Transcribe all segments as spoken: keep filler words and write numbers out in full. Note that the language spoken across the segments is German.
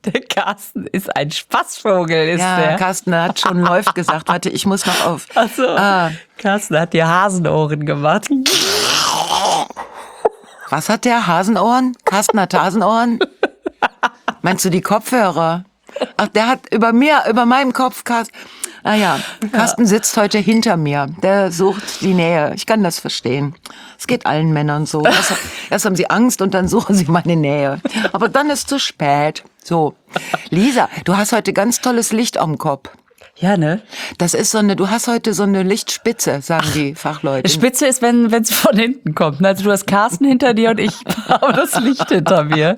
Der Carsten ist ein Spaßvogel, ist ja, der. Carsten hat schon läuft gesagt. Warte, ich muss noch auf. Ach so. Ah. Carsten hat dir Hasenohren gemacht. Was hat der? Hasenohren? Carsten hat Hasenohren? Meinst du die Kopfhörer? Ach, der hat über mir, über meinem Kopf, Carsten. Ah ja, Carsten sitzt heute hinter mir. Der sucht die Nähe. Ich kann das verstehen. Es geht allen Männern so. Erst, erst haben sie Angst und dann suchen sie meine Nähe. Aber dann ist zu spät. So, Lisa, du hast heute ganz tolles Licht am Kopf. Ja, ne? Das ist so eine, du hast heute so eine Lichtspitze, sagen die Fachleute. Spitze ist, wenn es von hinten kommt. Also du hast Carsten hinter dir und ich habe das Licht hinter mir.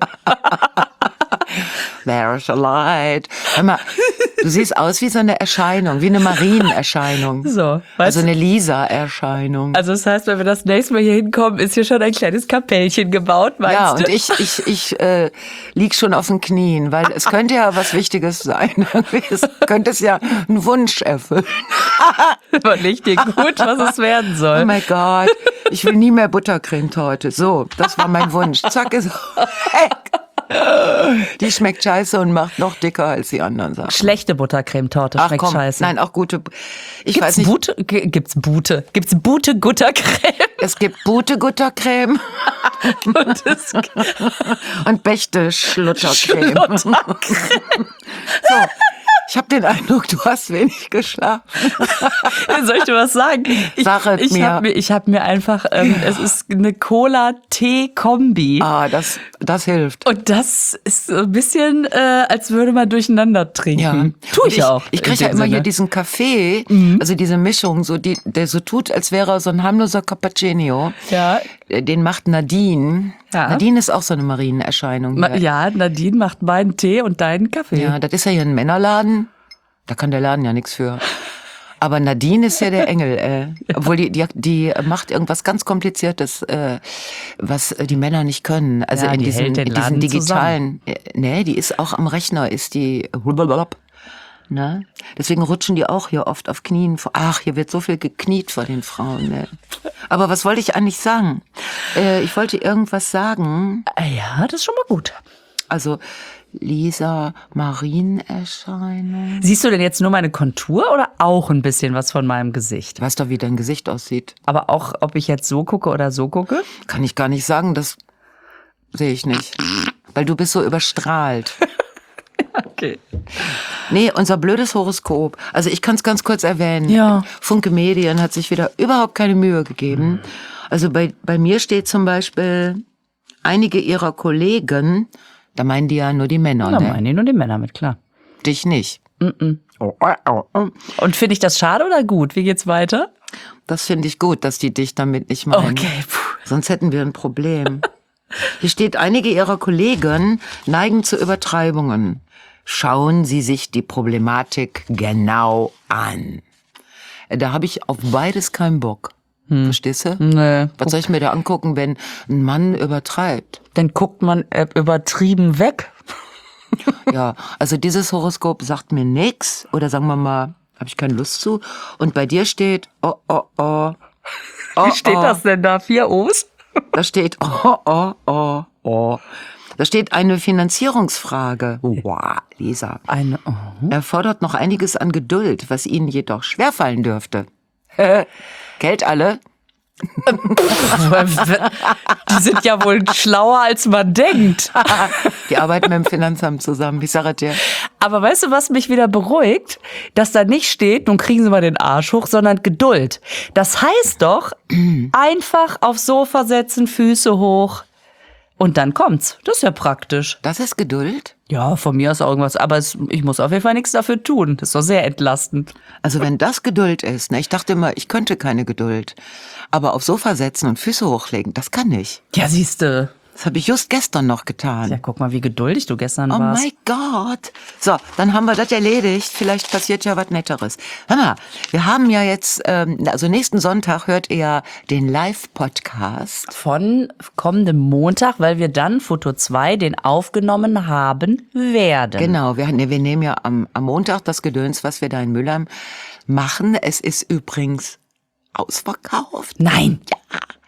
There's a light. Hör mal, du siehst aus wie so eine Erscheinung, wie eine Marienerscheinung. So, also eine Lisa-Erscheinung. Also das heißt, wenn wir das nächste Mal hier hinkommen, ist hier schon ein kleines Kapellchen gebaut, meinst ja, du? und ich, ich, ich äh, lieg schon auf den Knien, weil es könnte ja was Wichtiges sein. Es könnte es ja einen Wunsch erfüllen. Überleg dir gut, was es werden soll. Oh mein Gott, ich will nie mehr Buttercremetorte. So, das war mein Wunsch. Zack, ist weg. Die schmeckt scheiße und macht noch dicker als die anderen Sachen. Schlechte Buttercremetorte schmeckt Ach komm, scheiße. Nein, auch gute. Ich Gibt's weiß nicht. Bute? G- Gibt's Bute? Gibt's Bute Guttercreme? Es gibt Bute Guttercreme und, es und Bechte Schluttercreme. Schluttercreme. So. Ich habe den Eindruck, du hast wenig geschlafen. Soll ich dir was sagen? Ich, Sag es ich mir. habe mir, ich hab mir einfach, ähm, es ist eine Cola-Tee-Kombi. Ah, das, das hilft. Und das ist so ein bisschen, äh, als würde man durcheinander trinken. Ja. Tu ich, ich auch. Ich in kriege ja dem immer Sinne. hier diesen Kaffee, Mhm. also diese Mischung, so die, der so tut, als wäre er so ein harmloser Cappuccino. Ja. Den macht Nadine. Ja. Nadine ist auch so eine Marienerscheinung. Ma- hier. Ja, Nadine macht meinen Tee und deinen Kaffee. Ja, das ist ja hier ein Männerladen. Da kann der Laden ja nichts für. Aber Nadine ist ja der Engel, äh. Obwohl die, die, die macht irgendwas ganz Kompliziertes, äh, was die Männer nicht können. Also Ja, in die diesen, hält den in diesen Laden digitalen. Äh, nee, die ist auch am Rechner, ist die. Ne? Deswegen rutschen die auch hier oft auf Knien. Ach, hier wird so viel gekniet vor den Frauen. Ne? Aber was wollte ich eigentlich sagen? Äh, ich wollte irgendwas sagen. Ja, das ist schon mal gut. Also Lisa, Marienerscheinung. Siehst du denn jetzt nur meine Kontur oder auch ein bisschen was von meinem Gesicht? Du weißt doch, wie dein Gesicht aussieht. Aber auch, ob ich jetzt so gucke oder so gucke? Kann ich gar nicht sagen, das sehe ich nicht. Weil du bist so überstrahlt. Okay. Nee, unser blödes Horoskop. Also ich kann es ganz kurz erwähnen. Ja. Funke Medien hat sich wieder überhaupt keine Mühe gegeben. Also bei, bei mir steht zum Beispiel, einige ihrer Kollegen, da meinen die ja nur die Männer, Da ne? meinen die nur die Männer mit, klar. Dich nicht. Mm-mm. Oh, oh, oh, oh. Und finde ich das schade oder gut? Wie geht's weiter? Das finde ich gut, dass die dich damit nicht meinen. Okay, puh. Sonst hätten wir ein Problem. Hier steht, einige ihrer Kollegen neigen zu Übertreibungen. Schauen Sie sich die Problematik genau an. Da habe ich auf beides keinen Bock. Hm. Verstehst du? Nee. Was soll ich mir da angucken, wenn ein Mann übertreibt? Dann guckt man äh, übertrieben weg. Ja, also dieses Horoskop sagt mir nix. Oder sagen wir mal, habe ich keine Lust zu. Und bei dir steht, oh, oh, oh. oh Wie steht oh. das denn da? Vier O's? Da steht, oh, oh, oh, oh. Da steht eine Finanzierungsfrage. Wow, Lisa. Eine, oh. Erfordert noch einiges an Geduld, was Ihnen jedoch schwerfallen dürfte. Geld alle? Die sind ja wohl schlauer, als man denkt. Die arbeiten mit dem Finanzamt zusammen, ich sage dir. Aber weißt du, was mich wieder beruhigt? Dass da nicht steht, nun kriegen Sie mal den Arsch hoch, sondern Geduld. Das heißt doch, einfach aufs Sofa setzen, Füße hoch und dann kommt's. Das ist ja praktisch. Das ist Geduld? Ja, von mir aus auch irgendwas. Aber es, ich muss auf jeden Fall nichts dafür tun. Das ist doch sehr entlastend. Also wenn das Geduld ist, ne, ich dachte immer, ich könnte keine Geduld. Aber aufs Sofa setzen und Füße hochlegen, das kann ich. Ja, siehste. Das habe ich just gestern noch getan. Ja, guck mal, wie geduldig du gestern Oh warst. mein Gott. So, dann haben wir das erledigt. Vielleicht passiert ja was Netteres. Hör mal, wir haben ja jetzt, ähm, also nächsten Sonntag hört ihr den Live-Podcast. Von kommendem Montag, weil wir dann Foto zwei, den aufgenommen haben werden. Genau, wir, ne, wir nehmen ja am, am Montag das Gedöns, was wir da in Mülheim machen. Es ist übrigens ausverkauft. Nein. Ja.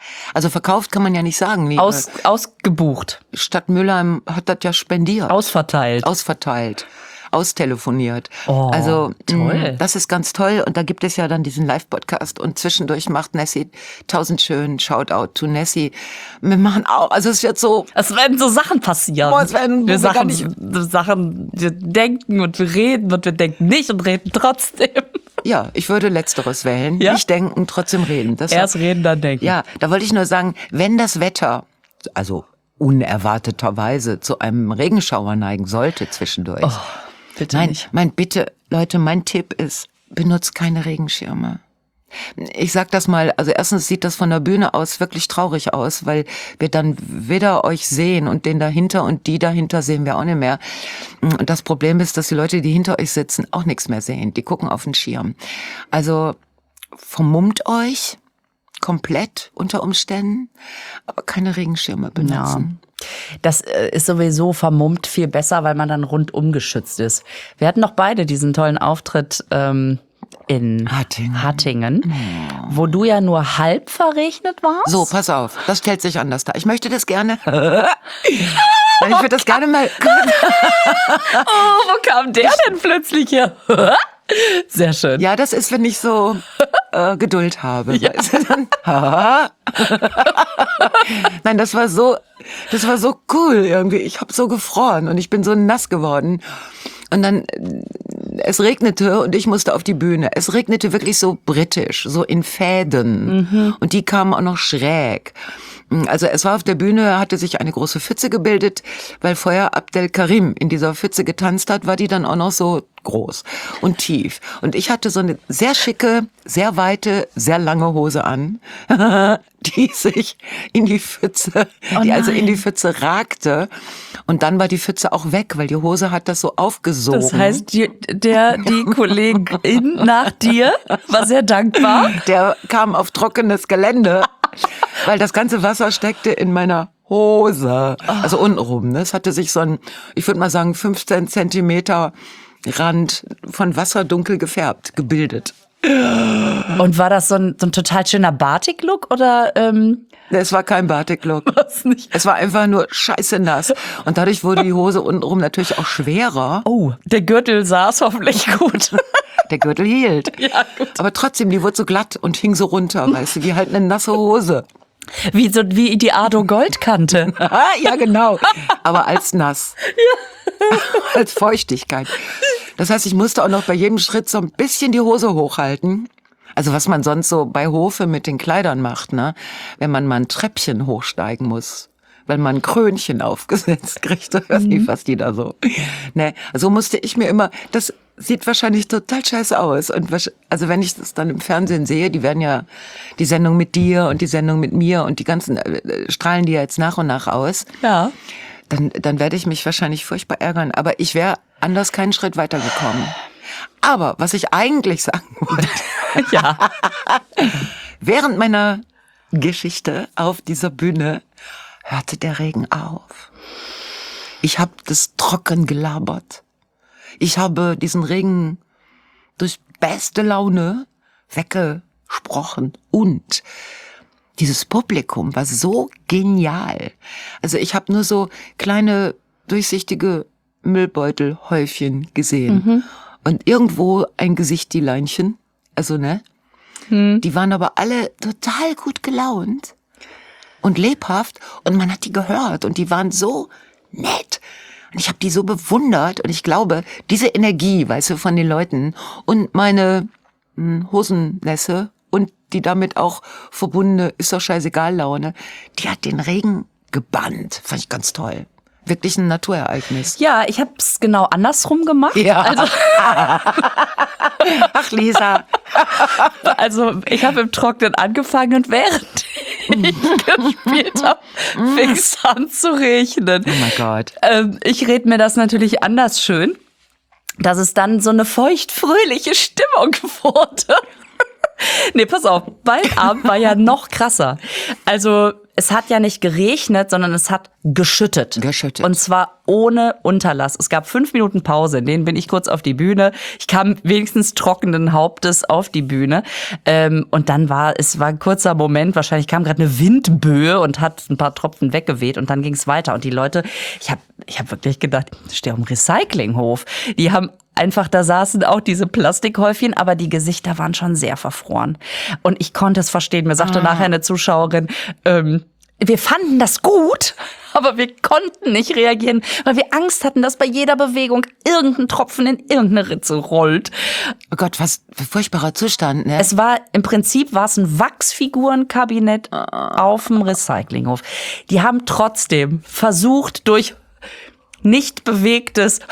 Also verkauft kann man ja nicht sagen. Nee, Aus, ausgebucht. Stadt Mülheim hat das ja spendiert. Ausverteilt. Ausverteilt. Austelefoniert. Oh, also toll. mh, das ist ganz toll und da gibt es ja dann diesen Live-Podcast und zwischendurch macht Nessie tausend schön Shoutout to Nessie. Wir machen auch, also es wird so. Es werden so Sachen passieren. Boah, es werden wir wir gar Sachen, nicht- Sachen, wir denken und wir reden und wir denken nicht und reden trotzdem. Ja, ich würde Letzteres wählen. Ja? Nicht denken, trotzdem reden. Das Erst reden, dann denken. Ja, da wollte ich nur sagen, wenn das Wetter, also unerwarteterweise zu einem Regenschauer neigen sollte zwischendurch. Oh, bitte Nein, nicht. mein Bitte, Leute, mein Tipp ist, benutzt keine Regenschirme. Ich sag das mal, also erstens sieht das von der Bühne aus wirklich traurig aus, weil wir dann weder euch sehen und den dahinter und die dahinter sehen wir auch nicht mehr. Und das Problem ist, dass die Leute, die hinter euch sitzen, auch nichts mehr sehen. Die gucken auf den Schirm. Also vermummt euch komplett unter Umständen, aber keine Regenschirme benutzen. Das äh, ist sowieso vermummt viel besser, weil man dann rundum geschützt ist. Wir hatten noch beide diesen tollen Auftritt ähm, in Hattingen. Hattingen, wo du ja nur halb verregnet warst. So, pass auf, das stellt sich anders dar. Ich möchte das gerne. Nein, ich würde das gerne mal. Oh, wo kam der denn plötzlich her? Sehr schön. Ja, das ist, wenn ich so äh, Geduld habe. Ja. Weißt du, dann, ha. Nein, das war so, das war so cool irgendwie. Ich habe so gefroren und ich bin so nass geworden. Und dann, äh, es regnete und ich musste auf die Bühne. Es regnete wirklich so britisch, so in Fäden. Mhm. Und die kamen auch noch schräg. Also es war auf der Bühne, hatte sich eine große Pfütze gebildet, weil vorher Abdel Karim in dieser Pfütze getanzt hat, war die dann auch noch so groß und tief. Und ich hatte so eine sehr schicke, sehr weite, sehr lange Hose an, die sich in die Pfütze, Oh die also nein. in die Pfütze ragte. Und dann war die Pfütze auch weg, weil die Hose hat das so aufgesogen. Das heißt, die, der, die Kollegin nach dir war sehr dankbar. Der kam auf trockenes Gelände, weil das ganze Wasser steckte in meiner Hose. Also untenrum. Ne? Es hatte sich so ein, ich würde mal sagen, fünfzehn Zentimeter Rand von Wasser dunkel gefärbt, gebildet. Und war das so ein, so ein total schöner Batik-Look oder ähm, Es war kein Batik-Look. was nicht? Es war einfach nur scheiße nass. Und dadurch wurde die Hose untenrum natürlich auch schwerer. Oh, der Gürtel saß hoffentlich gut. Der Gürtel hielt. Ja, gut. Aber trotzdem, die wurde so glatt und hing so runter, weißt du, wie halt eine nasse Hose. Wie so wie die Ado Goldkante. Ah, ja, genau. Aber als nass. Ja. Als Feuchtigkeit. Das heißt, ich musste auch noch bei jedem Schritt so ein bisschen die Hose hochhalten. Also was man sonst so bei Hofe mit den Kleidern macht, ne? Wenn man mal ein Treppchen hochsteigen muss. Weil man ein Krönchen aufgesetzt kriegt. Ich weiß nicht, was die da so. Ne, so musste ich mir immer, das sieht wahrscheinlich total scheiße aus. Und wasch- also wenn ich das dann im Fernsehen sehe, die werden ja, die Sendung mit dir und die Sendung mit mir und die ganzen, äh, strahlen die ja jetzt nach und nach aus. Ja. Dann, dann werde ich mich wahrscheinlich furchtbar ärgern. Aber ich wäre anders keinen Schritt weitergekommen. Aber was ich eigentlich sagen wollte, Ja. während meiner Geschichte auf dieser Bühne hörte der Regen auf. Ich habe das trocken gelabert. Ich habe diesen Regen durch beste Laune weggesprochen. Und dieses Publikum war so genial. Also ich habe nur so kleine, durchsichtige Müllbeutelhäufchen gesehen. Mhm. Und irgendwo ein Gesicht, die Leinchen. Also, ne? Mhm. Die waren aber alle total gut gelaunt und lebhaft. Und man hat die gehört. Und die waren so nett. Und ich habe die so bewundert. Und ich glaube, diese Energie, weißt du, von den Leuten und meine mh, Hosennässe und die damit auch verbundene, ist doch scheißegal Laune, die hat den Regen gebannt. Fand ich ganz toll. Wirklich ein Naturereignis. Ja, ich habe es genau andersrum gemacht. Ja. Also, Ach, Lisa. also ich habe im Trocknen angefangen und während ich gespielt habe, fing es an zu regnen. Oh mein Gott. Ähm, ich rede mir das natürlich anders schön, dass es dann so eine feucht-fröhliche Stimmung wurde. Nee, pass auf, mein Abend war ja noch krasser. Also es hat ja nicht geregnet, sondern es hat geschüttet. Geschüttet. Und zwar ohne Unterlass. Es gab fünf Minuten Pause, in denen bin ich kurz auf die Bühne. Ich kam wenigstens trockenen Hauptes auf die Bühne. Ähm, und dann war, es war ein kurzer Moment, wahrscheinlich kam gerade eine Windböe und hat ein paar Tropfen weggeweht und dann ging es weiter. Und die Leute, ich habe ich hab wirklich gedacht, ich stehe am Recyclinghof. Die haben einfach, da saßen auch diese Plastikhäufchen, aber die Gesichter waren schon sehr verfroren. Und ich konnte es verstehen. Mir sagte ah. nachher eine Zuschauerin, ähm, wir fanden das gut, aber wir konnten nicht reagieren, weil wir Angst hatten, dass bei jeder Bewegung irgendein Tropfen in irgendeine Ritze rollt. Oh Gott, was für furchtbarer Zustand, ne? Es war, im Prinzip war es ein Wachsfigurenkabinett auf dem Recyclinghof. Die haben trotzdem versucht, durch nicht bewegtes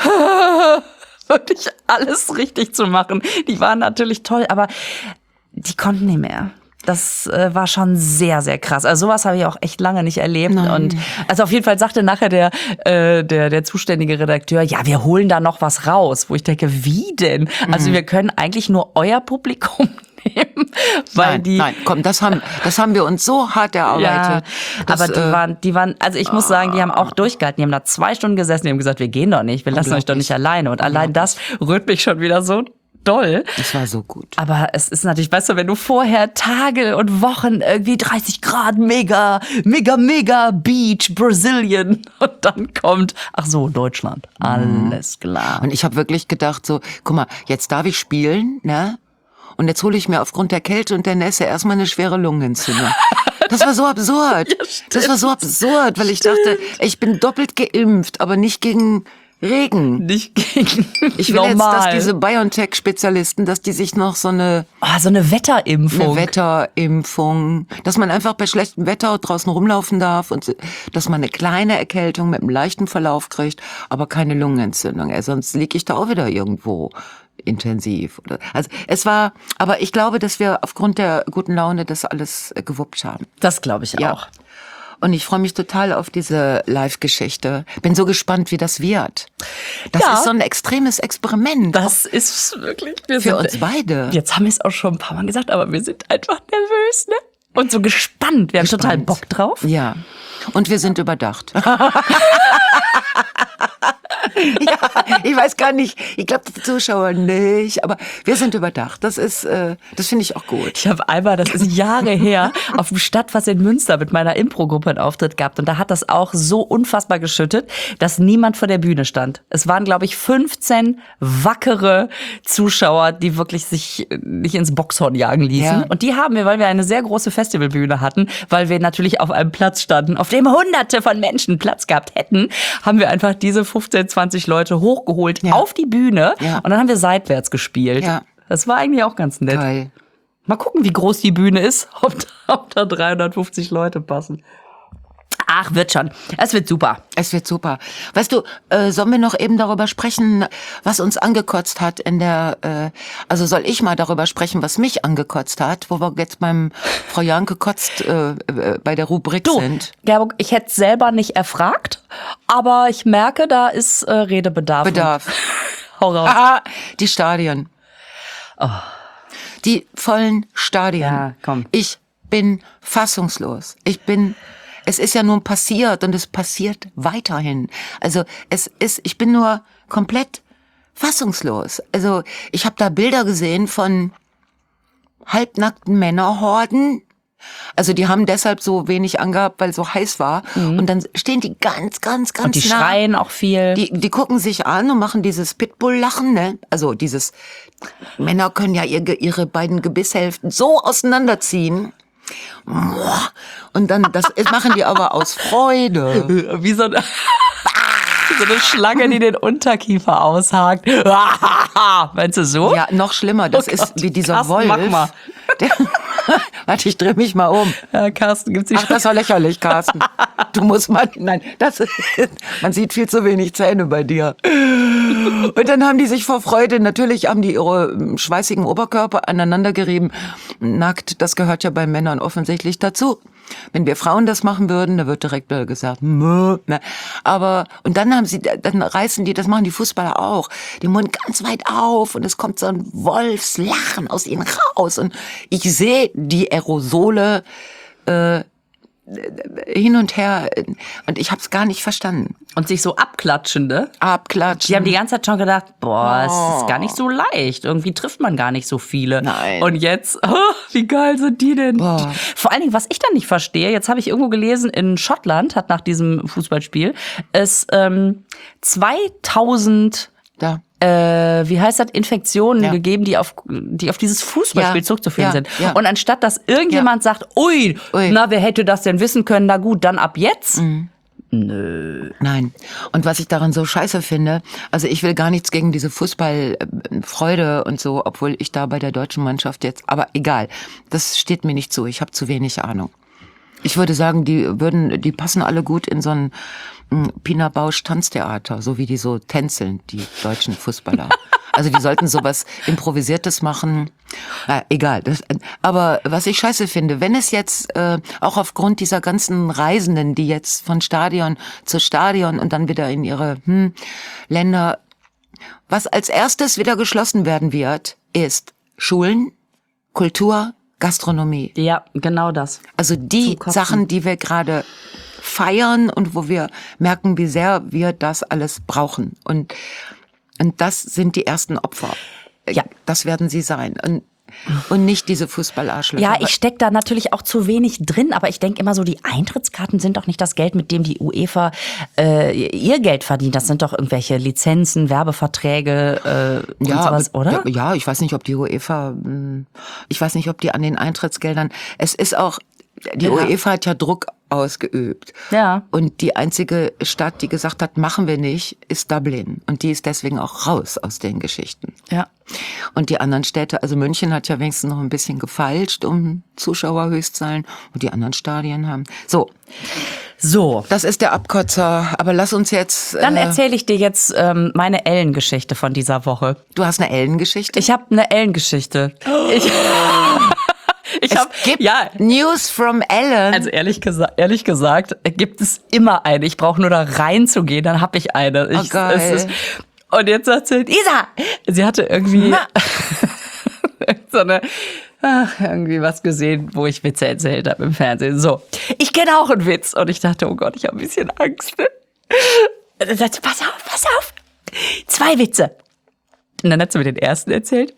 wirklich alles richtig zu machen. Die waren natürlich toll, aber die konnten nicht mehr. Das äh, war schon sehr, sehr krass. Also sowas habe ich auch echt lange nicht erlebt. Nein. Und also auf jeden Fall sagte nachher der, äh, der, der zuständige Redakteur, ja, wir holen da noch was raus. Wo ich denke, wie denn? Mhm. Also wir können eigentlich nur euer Publikum nehmen, weil nein, die. Nein, komm, das haben, das haben wir uns so hart erarbeitet. Ja, das, aber die äh, waren, die waren, also ich muss sagen, die haben auch durchgehalten. Die haben da zwei Stunden gesessen, die haben gesagt, wir gehen doch nicht, wir lassen euch doch nicht alleine. Und allein das rührt mich schon wieder so doll. Das war so gut. Aber es ist natürlich, weißt du, wenn du vorher Tage und Wochen irgendwie dreißig Grad, mega, mega, mega Beach, Brazilian und dann kommt, ach so, Deutschland. Alles klar. Und ich habe wirklich gedacht so, guck mal, jetzt darf ich spielen, ne? Und jetzt hole ich mir aufgrund der Kälte und der Nässe erstmal eine schwere Lungenentzündung. Das war so absurd. Ja, das war so absurd, weil ich dachte, ich bin doppelt geimpft, aber nicht gegen Regen. Nicht gegen Ich will normal. jetzt, dass diese BioNTech-Spezialisten, dass die sich noch so eine... Oh, so eine Wetterimpfung. Eine Wetterimpfung. Dass man einfach bei schlechtem Wetter draußen rumlaufen darf und dass man eine kleine Erkältung mit einem leichten Verlauf kriegt, aber keine Lungenentzündung. Ey, sonst liege ich da auch wieder irgendwo intensiv. Oder, also es war, aber ich glaube, dass wir aufgrund der guten Laune das alles gewuppt haben. Das glaube ich ja. auch. Und ich freue mich total auf diese Live-Geschichte. Bin so gespannt, wie das wird. Das ja. ist so ein extremes Experiment. Das ist wirklich... Wir für sind, uns beide. Jetzt haben wir es auch schon ein paar Mal gesagt, aber wir sind einfach nervös, ne? Und so gespannt. Wir gespannt. haben total Bock drauf. Ja. Und wir sind überdacht. Ja, ich weiß gar nicht, ich glaube die Zuschauer nicht, aber wir sind überdacht. Das ist, äh, das finde ich auch gut. Ich habe einmal, das ist Jahre her, auf dem Stadtfass in Münster mit meiner Impro-Gruppe einen Auftritt gehabt und da hat das auch so unfassbar geschüttet, dass niemand vor der Bühne stand. Es waren, glaube ich, fünfzehn wackere Zuschauer, die wirklich sich nicht ins Boxhorn jagen ließen. Ja. Und die haben wir, weil wir eine sehr große Festivalbühne hatten, weil wir natürlich auf einem Platz standen, auf dem hunderte von Menschen Platz gehabt hätten, haben wir einfach diese fünfzehn, zwanzig Leute hochgeholt ja. auf die Bühne ja. und dann haben wir seitwärts gespielt. Ja. Das war eigentlich auch ganz nett. Geil. Mal gucken, wie groß die Bühne ist, ob da, ob da dreihundertfünfzig Leute passen. Ach, wird schon. Es wird super. Es wird super. Weißt du, äh, sollen wir noch eben darüber sprechen, was uns angekotzt hat in der, äh, also soll ich mal darüber sprechen, was mich angekotzt hat, wo wir jetzt beim Frau Janke kotzt äh, äh, bei der Rubrik du, sind. Gerburg, ich hätte es selber nicht erfragt, aber ich merke, da ist äh, Redebedarf. Bedarf. Hau raus. Aha, die Stadien. Oh. Die vollen Stadien. Ja, komm. Ich bin fassungslos. Ich bin... Es ist ja nun passiert und es passiert weiterhin. Also es ist, ich bin nur komplett fassungslos. Also ich habe da Bilder gesehen von halbnackten Männerhorden. Also die haben deshalb so wenig angehabt, weil es so heiß war. Mhm. Und dann stehen die ganz, ganz, ganz und die nah. schreien auch viel. Die, die gucken sich an und machen dieses Pitbull-Lachen, ne? Also dieses, Männer können ja ihre, ihre beiden Gebisshälften so auseinanderziehen. Und dann, das machen die aber aus Freude. Wie so eine, so eine Schlange, die den Unterkiefer aushakt. Meinst du so? Ja, noch schlimmer. Das Oh ist Gott, wie dieser Carsten, Wolf. mach mal. Der, warte, ich drehe mich mal um. Ja, Carsten gibt's nicht. Ach, das war lächerlich, Carsten. Du musst mal, nein, das, man sieht viel zu wenig Zähne bei dir. Und dann haben die sich vor Freude, natürlich haben die ihre schweißigen Oberkörper aneinander gerieben. Nackt, das gehört ja bei Männern offensichtlich dazu. Wenn wir Frauen das machen würden, da wird direkt gesagt, Mö, ne? Aber, und dann haben sie, dann reißen die, das machen die Fußballer auch, den Mund ganz weit auf und es kommt so ein Wolfslachen aus ihnen raus und ich sehe die Aerosole, äh, hin und her und ich habe es gar nicht verstanden. Und sich so abklatschen, ne? Abklatschen. Die haben die ganze Zeit schon gedacht, boah, es ist gar nicht so leicht. Irgendwie trifft man gar nicht so viele. Nein. Und jetzt, oh, wie geil sind die denn? Boah. Vor allen Dingen, was ich dann nicht verstehe, jetzt habe ich irgendwo gelesen, in Schottland hat nach diesem Fußballspiel es ähm, zweitausend Da. äh, wie heißt das, Infektionen Ja. gegeben, die auf, die auf dieses Fußballspiel Ja, zurückzuführen ja, sind. ja. Und anstatt, dass irgendjemand sagt, ui, Ui. na, wer hätte das denn wissen können, na gut, dann ab jetzt. Nein. Und was ich daran so scheiße finde, also ich will gar nichts gegen diese Fußballfreude und so, obwohl ich da bei der deutschen Mannschaft jetzt, aber egal, das steht mir nicht zu, ich habe zu wenig Ahnung. Ich würde sagen, die würden, die passen alle gut in so ein mm, Pina Bausch Tanztheater, so wie die so tänzeln, die deutschen Fußballer. Also die sollten sowas Improvisiertes machen. Na, egal. Das, aber was ich scheiße finde, wenn es jetzt äh, auch aufgrund dieser ganzen Reisenden, die jetzt von Stadion zu Stadion und dann wieder in ihre hm, Länder, was als erstes wieder geschlossen werden wird, ist Schulen, Kultur, Gastronomie. Ja, genau das. Also die Zum Kotzen. Sachen, die wir gerade feiern und wo wir merken, wie sehr wir das alles brauchen. Und, und das sind die ersten Opfer. Ja. Das werden sie sein. Und, und nicht diese Fußballarschlöcher. Ja, ich steck da natürlich auch zu wenig drin, aber ich denke immer so, die Eintrittskarten sind doch nicht das Geld, mit dem die UEFA äh, ihr Geld verdient. Das sind doch irgendwelche Lizenzen, Werbeverträge äh, und ja, sowas, aber, oder? Ja, ja, ich weiß nicht, ob die UEFA, hm, ich weiß nicht, ob die an den Eintrittsgeldern, es ist auch, die Ja. UEFA hat ja Druck ausgeübt. Ja. Und die einzige Stadt, die gesagt hat, machen wir nicht, ist Dublin. Und die ist deswegen auch raus aus den Geschichten. Ja. Und die anderen Städte, also München hat ja wenigstens noch ein bisschen gefeilscht um Zuschauerhöchstzahlen und die anderen Stadien haben. So, So. das ist der Abkotzer, aber lass uns jetzt... Dann äh, erzähle ich dir jetzt ähm, meine Ellen-Geschichte von dieser Woche. du hast eine Ellen-Geschichte? Ich habe eine Ellen-Geschichte. Ich, ich Es habe gibt ja. News from Ellen. Also ehrlich, gesa ehrlich gesagt, gibt es immer eine. Ich brauche nur da reinzugehen, dann habe ich eine. Ich, Oh, geil. es ist, und jetzt sagt sie, Isa! Sie hatte irgendwie Na. so eine, ach, irgendwie was gesehen, wo ich Witze erzählt habe im Fernsehen. So, ich kenne auch einen Witz. Und ich dachte, oh Gott, ich habe ein bisschen Angst. Ne? Und dann sagt sie, pass auf, pass auf. Zwei Witze. Und dann hat sie mir den ersten erzählt.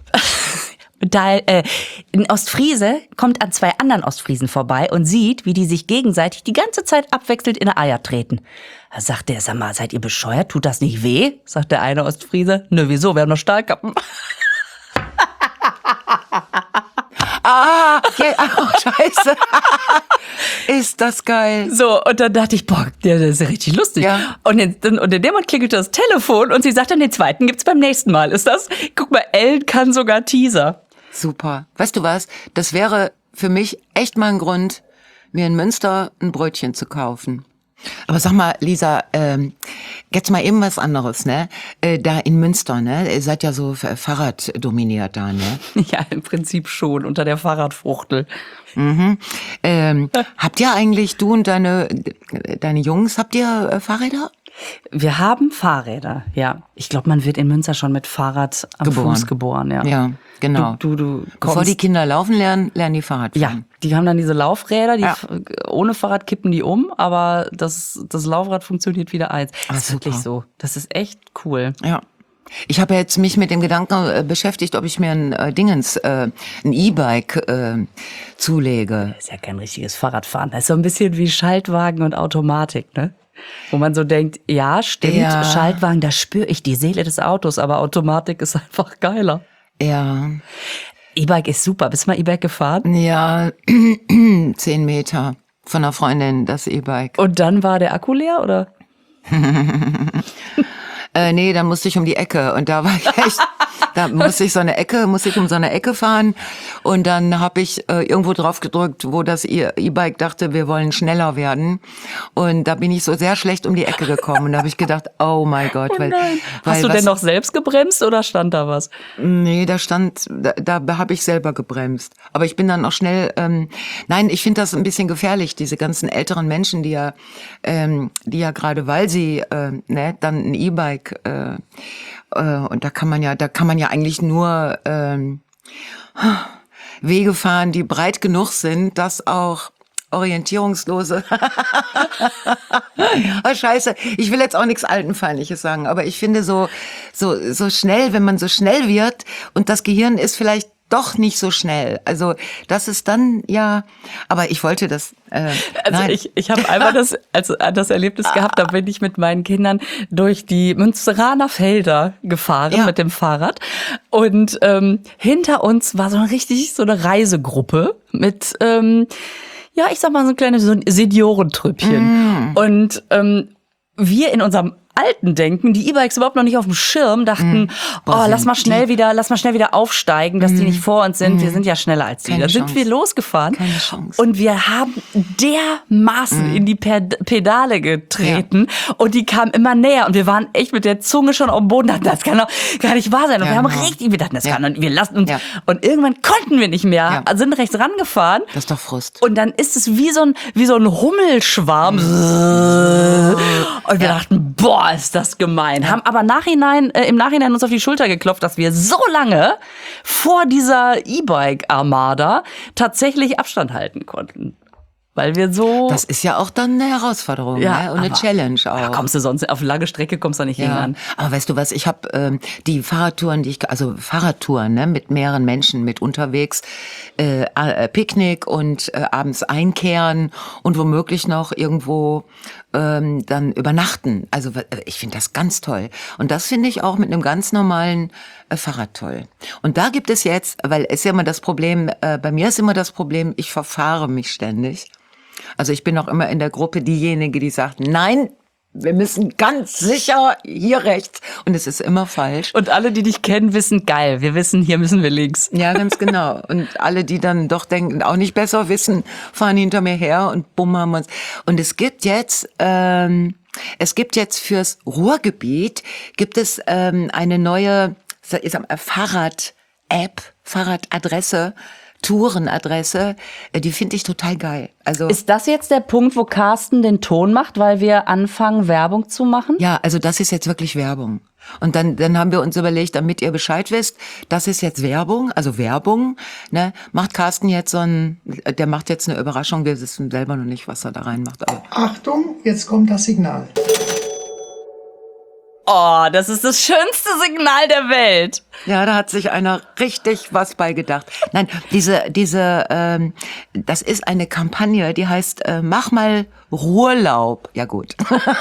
Und da, äh, ein Ostfriese kommt an zwei anderen Ostfriesen vorbei und sieht, wie die sich gegenseitig die ganze Zeit abwechselnd in die Eier treten. Da sagt der, sag mal, seid ihr bescheuert? Tut das nicht weh? Sagt der eine Ostfriese. Nö, wieso? Wir haben noch Stahlkappen. Ah, ja, oh, scheiße. Ist das geil. So, und dann dachte ich, boah, das ist ja richtig lustig. Ja. Und, in, und in dem Moment klingelte das Telefon und sie sagt dann, den zweiten gibt's beim nächsten Mal. Ist das? Guck mal, Ellen kann sogar Teaser. Super. Weißt du was? Das wäre für mich echt mal ein Grund, mir in Münster ein Brötchen zu kaufen. Aber sag mal, Lisa, ähm, jetzt mal eben was anderes, ne? Äh, da in Münster, ne? Ihr seid ja so Fahrrad dominiert da, ne? Ja, im Prinzip schon, unter der Fahrradfruchtel. Mhm. Ähm, habt ihr eigentlich, du und deine, deine Jungs, habt ihr äh, Fahrräder? Wir haben Fahrräder, ja. Ich glaube, man wird in Münster schon mit Fahrrad am Geboren. Fuß geboren, ja. Ja, genau. Du, du, du Bevor kommst, die Kinder laufen lernen, lernen die Fahrrad ja, fahren. die haben dann diese Laufräder, die Ja. f- ohne Fahrrad kippen die um, aber das, das Laufrad funktioniert wieder eins. Ah, Das ist wirklich super. so. Das ist echt cool. Ja. Ich habe jetzt mich mit dem Gedanken äh, beschäftigt, ob ich mir ein äh, Dingens, äh, ein E-Bike äh, zulege. Das ist ja kein richtiges Fahrradfahren. Das ist so ein bisschen wie Schaltwagen und Automatik, ne? Wo man so denkt, ja, stimmt, Ja. Schaltwagen, da spüre ich die Seele des Autos, aber Automatik ist einfach geiler. Ja, E-Bike ist super. Bist du mal E-Bike gefahren? ja, zehn Meter von einer Freundin, das E-Bike. Und dann war der Akku leer, oder? Äh, nee, da musste ich um die Ecke und da war ich echt, da musste ich so eine Ecke, musste ich um so eine Ecke fahren und dann habe ich äh, irgendwo drauf gedrückt, wo das E- E-Bike dachte, wir wollen schneller werden und da bin ich so sehr schlecht um die Ecke gekommen und da habe ich gedacht, oh mein Gott, weil, weil Hast du was, denn noch selbst gebremst oder stand da was? Nee, da stand, da, da habe ich selber gebremst. Aber ich bin dann auch schnell, ähm, nein, ich finde das ein bisschen gefährlich, diese ganzen älteren Menschen, die ja, ähm, die ja gerade, weil sie, äh, ne, dann ein E-Bike, äh, äh, und da kann man ja, da kann man ja eigentlich nur ähm, Wege fahren, die breit genug sind, dass auch orientierungslose. Oh, scheiße, ich will jetzt auch nichts Altenfeindliches sagen, aber ich finde so, so, so schnell, wenn man so schnell wird und das Gehirn ist vielleicht doch nicht so schnell. Also das ist dann, ja, aber ich wollte das. Äh, also nein. ich, ich habe einmal das, also das Erlebnis gehabt, da bin ich mit meinen Kindern durch die Münsteraner Felder gefahren Ja. mit dem Fahrrad und ähm, hinter uns war so eine richtig so eine Reisegruppe mit, ähm, ja, ich sag mal so ein kleines so ein Seniorentrüppchen. Mm. Und ähm, wir in unserem alten Denken, die E-Bikes überhaupt noch nicht auf dem Schirm, dachten, mm. Boah, oh, lass mal schnell die- wieder, lass mal schnell wieder aufsteigen, dass Mm. die nicht vor uns sind. Mm. Wir sind ja schneller als die. Keine Da sind Chance. wir losgefahren. Keine Chance. Und wir haben dermaßen mm. in die Ped- Pedale getreten. Ja. Und die kamen immer näher. Und wir waren echt mit der Zunge schon auf dem Boden. Dachten, das kann doch gar nicht wahr sein. Und Ja, wir haben genau. richtig, wir dachten, das Ja. kann doch, wir lassen uns. Ja. Und irgendwann konnten wir nicht mehr. Ja. Sind rechts rangefahren. Das ist doch Frust. Und dann ist es wie so ein, wie so ein Hummelschwarm. Und wir Ja. dachten, boah, ist das gemein. Haben aber nachhinein, äh, im Nachhinein uns auf die Schulter geklopft, dass wir so lange vor dieser E-Bike-Armada tatsächlich Abstand halten konnten. Weil wir so... Das ist ja auch dann eine Herausforderung, Ja, ne? Und eine aber- Challenge auch. Ja, kommst du sonst auf lange Strecke kommst du nicht gegen Ja, an. aber weißt du was, ich habe ähm, die Fahrradtouren, die ich, also Fahrradtouren, ne, mit mehreren Menschen mit unterwegs, äh, äh, Picknick und äh, abends einkehren und womöglich noch irgendwo ähm, dann übernachten. Also äh, ich finde das ganz toll. Und das finde ich auch mit einem ganz normalen äh, Fahrrad toll. Und da gibt es jetzt, weil es ist ja immer das Problem, äh, bei mir ist immer das Problem, ich verfahre mich ständig. Also ich bin auch immer in der Gruppe diejenige, die sagt, nein, wir müssen ganz sicher hier rechts. Und es ist immer falsch. Und alle, die dich kennen, wissen, geil, wir wissen, hier müssen wir links. Ja, ganz genau. Und alle, die dann doch denken, auch nicht besser wissen, fahren hinter mir her und bumm haben wir uns. Und es gibt jetzt, ähm, es gibt jetzt fürs Ruhrgebiet, gibt es ähm, eine neue ich sag mal, Fahrrad-App, Fahrradadresse, Tourenadresse, äh, die finde ich total geil. Also Ist das jetzt der Punkt, wo Carsten den Ton macht, weil wir anfangen, Werbung zu machen? ja, also das ist jetzt wirklich Werbung. Und dann, dann haben wir uns überlegt, damit ihr Bescheid wisst, das ist jetzt Werbung, also Werbung, ne? Macht Carsten jetzt so ein, der macht jetzt eine Überraschung, wir wissen selber noch nicht, was er da reinmacht. Aber Achtung, jetzt kommt das Signal. Oh, das ist das schönste Signal der Welt. ja, da hat sich einer richtig was bei gedacht. Nein, diese, diese, ähm, das ist eine Kampagne, die heißt, äh, mach mal Ruhrlaub. Ja gut.